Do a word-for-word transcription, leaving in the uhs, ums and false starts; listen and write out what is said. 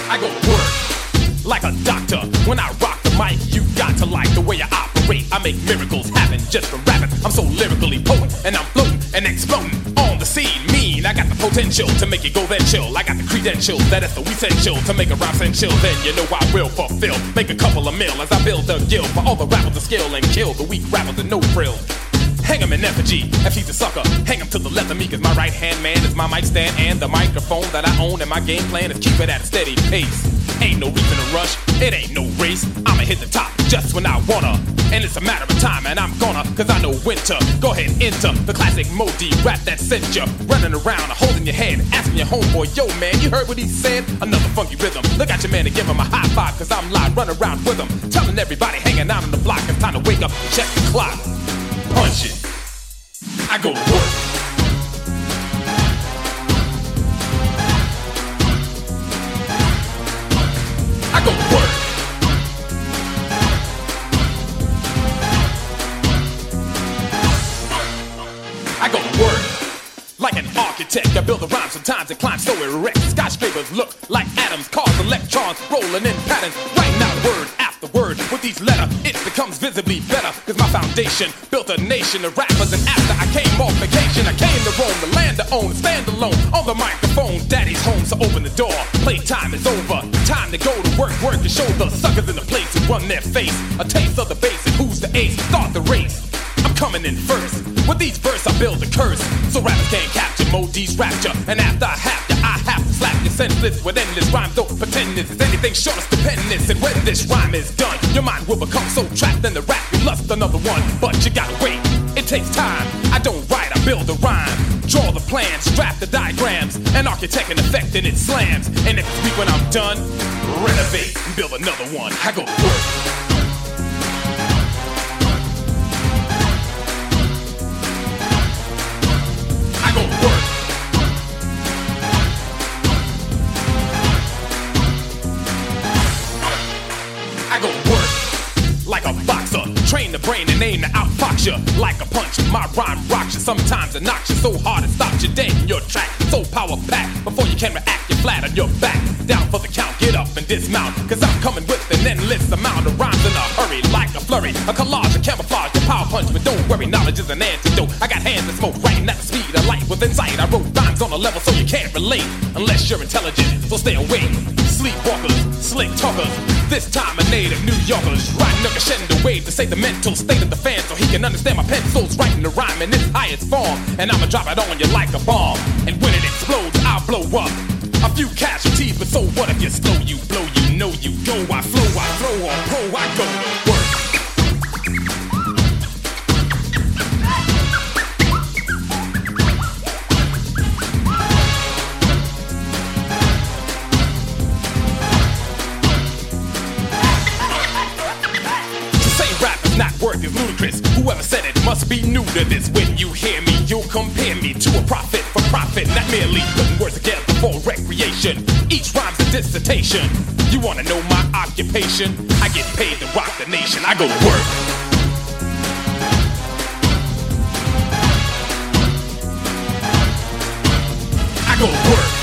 I go to work like a doctor. When I rock the mic, you got to like the way I operate. I make miracles happen just from rapping. I'm so lyrically potent, and I'm floating and exploding on the scene. Mean, I got the potential to make it go then chill. I got the credentials that is the essential to make a rhyme sensual. Then you know I will fulfill, make a couple of mil as I build a guild for all the rappers to skill and kill the weak rappers with no frill. Hang him in effigy, if he's a sucker. Hang him to the left of me, cause my right hand man is my mic stand and the microphone that I own. And my game plan is keep it at a steady pace. Ain't no reason to rush, it ain't no race. I'ma hit the top just when I wanna. And it's a matter of time, and I'm gonna, cause I know when to. Go ahead, enter the classic Modi rap that sent you running around, holding your head, asking your homeboy, yo man, you heard what he said? Another funky rhythm. Look at your man and give him a high five, cause I'm live, running around with him. Telling everybody hanging out on the block, it's time to wake up and check the clock. Punch it. I go to work. I go to work. I go to work. Like an architect, I build a rhyme, sometimes it climbs so erect. Skyscrapers look like atoms, cars, electrons, rolling in patterns, writing out word after word. With each letter, it becomes visibly better, cause my foundation built a nation of rappers. And after I came off vacation, I came to roam the land to own, stand alone on the microphone. Daddy's home, so open the door, playtime is over. Time to go to work, work and show the suckers in the place who run their face a taste of the bass and who's the ace, start the race. I'm coming in first. With each verse I build a curse, so rappers can't capture Modi's rapture. And after I have you, I have to slap you senseless with endless rhymes. Don't pretend this is anything short of stupendous. And when this rhyme is done, your mind will become so trapped in the rap you lust another one. But you gotta wait, it takes time. I don't write, I build a rhyme. Draw the plans, draft the diagrams, an architect an effect and it slams. And next week when I'm done, renovate and build another one. I go to work. I go to work. I go to work like a boxer. Train the brain and aim to outfox you like a punch. My rhyme rocks you, sometimes it knocks you so hard it stops you dead in your track. So power packed, before you can react, you're flat on your back. Down for the count, get up and dismount, cause I'm coming with an endless amount of rhymes in a hurry, like a flurry, a collage, a camouflage, a power punch. But don't worry, knowledge is an antidote. I got hands that smoke, writing at the speed of light within sight. I wrote rhymes on a level so you can't relate unless you're intelligent, so stay away. Sleepwalkers, slick talkers, this time a native New Yorkers, riding a crescendo wave to say the mental state of the fan so he can understand my pencil's writing the rhyme in its highest form. And I'ma drop it on you like a bomb, and when it explodes, I'll blow up. A few casualties, but so what if you're slow? You blow, you know you go. I flow, I throw on pro, I go to work. Not worth is ludicrous. Whoever said it must be new to this. When you hear me, you'll compare me to a prophet for profit, not merely putting words together for recreation. Each rhyme's a dissertation. You wanna know my occupation? I get paid to rock the nation. I go to work. I go to work.